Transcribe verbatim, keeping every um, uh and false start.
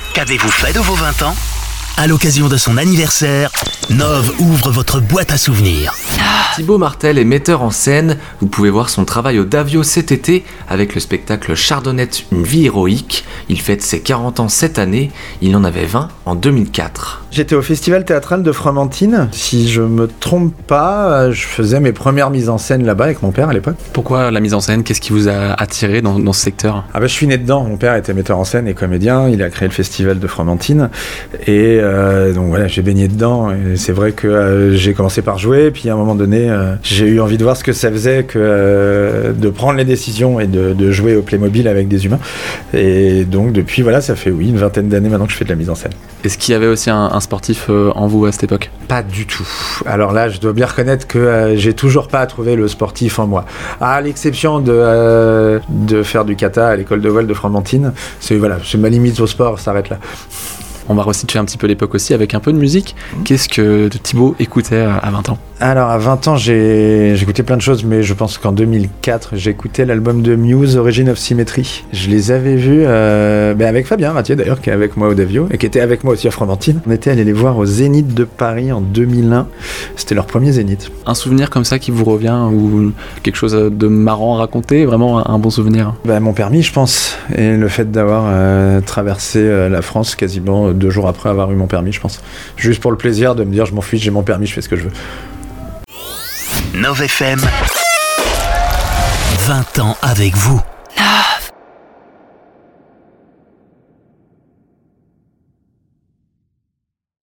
Qu'avez-vous fait de vos vingt ans ? À l'occasion de son anniversaire, Nov ouvre votre boîte à souvenirs. Thibaut Martel est metteur en scène. Vous pouvez voir son travail au Davio cet été avec le spectacle Chardonnette, une vie héroïque. Il fête ses quarante ans cette année. Il en avait vingt en deux mille quatre. J'étais au festival théâtral de Fromentine. Si je me trompe pas, je faisais mes premières mises en scène là-bas avec mon père à l'époque. Pourquoi la mise en scène ? Qu'est-ce qui vous a attiré dans, dans ce secteur ? Ah bah, je suis né dedans. Mon père était metteur en scène et comédien. Il a créé le festival de Fromentine. Et euh, donc voilà, j'ai baigné dedans. Et c'est vrai que euh, j'ai commencé par jouer. Puis à un moment donné, euh, j'ai eu envie de voir ce que ça faisait que euh, de prendre les décisions et de, de jouer au Playmobil avec des humains. Et donc depuis, voilà, ça fait oui, une vingtaine d'années maintenant que je fais de la mise en scène. Est-ce qu'il y avait aussi un, un sportif euh, en vous à cette époque ? Pas du tout. Alors là, je dois bien reconnaître que euh, j'ai toujours pas trouvé le sportif en moi. À l'exception de, euh, de faire du kata à l'école de voile de Fromentine. C'est, voilà, c'est ma limite au sport, ça s'arrête là. On va resituer un petit peu l'époque aussi avec un peu de musique. Qu'est-ce que Thibaut écoutait à vingt ans ? Alors à vingt ans, j'ai j'écoutais plein de choses, mais je pense qu'en deux mille quatre, j'écoutais l'album de Muse, Origin of Symmetry. Je les avais vus euh, ben avec Fabien Mathieu d'ailleurs, qui est avec moi au Davio et qui était avec moi aussi à Fromentine. On était allé les voir au Zénith de Paris en deux mille un. C'était leur premier Zénith. Un souvenir comme ça qui vous revient ou quelque chose de marrant à raconter, vraiment un bon souvenir ? Ben, mon permis, je pense, et le fait d'avoir euh, traversé euh, la France quasiment deux jours après avoir eu mon permis, je pense. Juste pour le plaisir de me dire, je m'en fiche, j'ai mon permis, je fais ce que je veux. Nov F M, vingt ans avec vous.